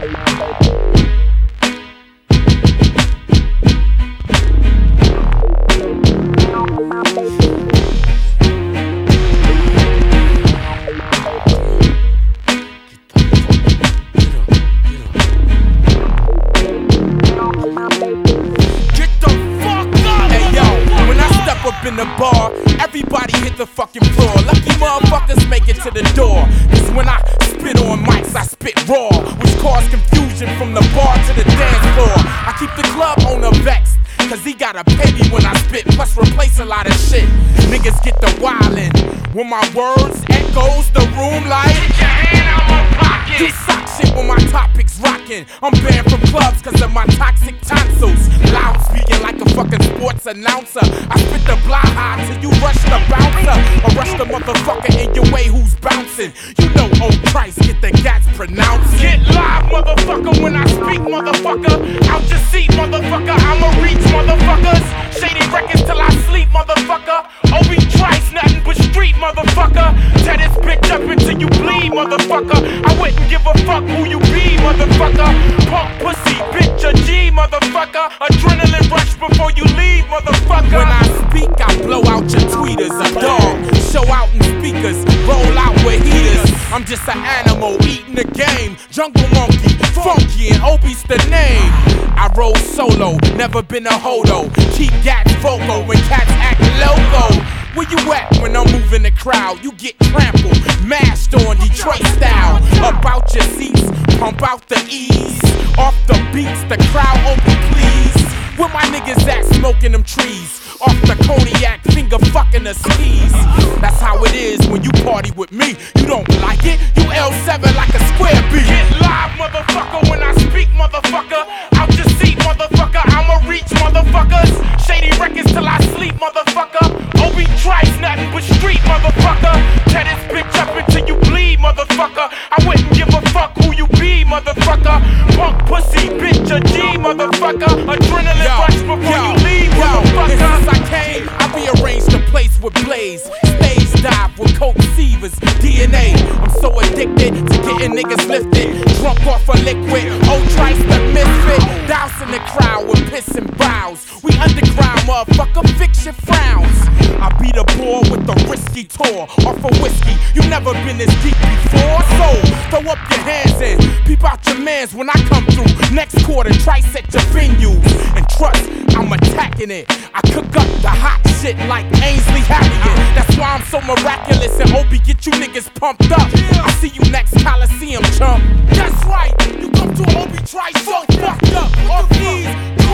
In the bar, everybody hit the fucking floor. Lucky motherfuckers make it to the door. Cause when I spit on mics, I spit raw, which cause confusion from the bar to the dance floor. I keep the club owner vexed, cause he gotta pay me when I spit, plus replace a lot of shit. Niggas get the wildin' when my words echoes the room like get your hand out my pocket. Do sock shit when my topics rockin'. I'm banned from clubs cause of my toxic tonsils. Loud speaking like a fucking sports announcer. I spit the blah high till you rush the bouncer, or rush the motherfucker in your way who's bouncing. You know old Christ get the gats pronounced. Get live, motherfucker, when I speak, motherfucker. Out your seat, motherfucker, I'ma reach, motherfuckers. Shady records till I sleep, motherfucker. Obi Trice, nothing but street, motherfucker. Tear this bitch up until you bleed, motherfucker. I wouldn't give a fuck who you be, motherfucker. Punk pussy, bitch, a G, motherfucker. Adrenaline rush before you leave, motherfucker. When I speak, I blow out your tweeters. A dog, show out in speakers, roll out with heaters. I'm just an animal eating the game. Jungle monkey, funky, and Obi's the name. I roll solo, never been a hodo. Keep gats vocal when cats act loco. Where you at when I'm moving the crowd? You get trampled, mashed on Detroit style. Up out your seats, pump out the ease. Off the beats, the crowd open please. Where my niggas at smoking them trees? Off the cognac, finger fucking the skis. That's how it is when you party with me. You don't like it? You L7 like a square B. Get live, motherfucker, when I speak, motherfucker. Out your seat, motherfucker, I'ma reach, motherfuckers. Shady records till I sleep, motherfucker. Obi Trice, nothing but street, motherfucker. Tear this bitch up until you bleed, motherfucker. I wouldn't give a fuck who you be, motherfucker. Punk pussy, bitch, a G, motherfucker. Adrenaline rush before you leave, motherfucker. Since I came, I rearranged the place with Blaze. Stage dive with coke sievers, DNA. I'm so addicted to getting niggas lifted. Drunk off a liquid, old Trice the misfit. Dousing the crowd with piss and bows. We underground, motherfucker, fiction frowns. I beat a ball with the risky tour off of whiskey. You never been this deep before, so throw up your hands and peep out your mans when I come through. Next quarter, Trice at your venues. And trust, I'm attacking it. I cook up the hot shit like Ainsley Harriet. That's why I'm so miraculous and Obi get you niggas pumped up. I see you next Coliseum, chump. That's right, you come to Obi Trice so fucked up. Off these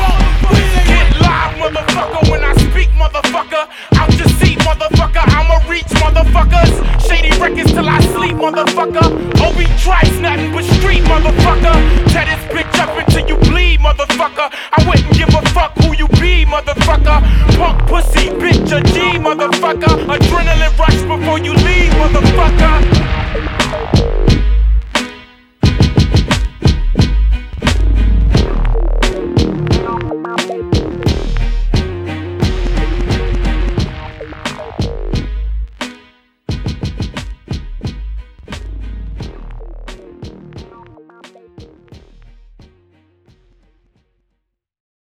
get live, motherfucker, when I speak, motherfucker. Out your seat, motherfucker, I'ma reach, motherfuckers. Shady records till I sleep, motherfucker. Obi Trice, nothing but street, motherfucker. Tear this bitch up until you bleed, motherfucker. I wouldn't give a fuck who you be, motherfucker. Punk pussy, bitch, a G, motherfucker. Adrenaline rush before you leave, motherfucker.